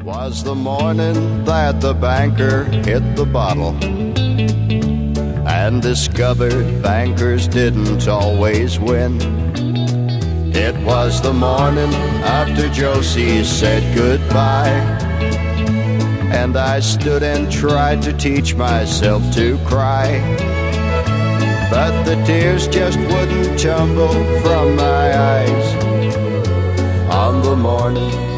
Was the morning that the banker hit the bottle and discovered bankers didn't always win. It was the morning after Josie said goodbye, and I stood and tried to teach myself to cry, but the tears just wouldn't tumble from my eyes on the morning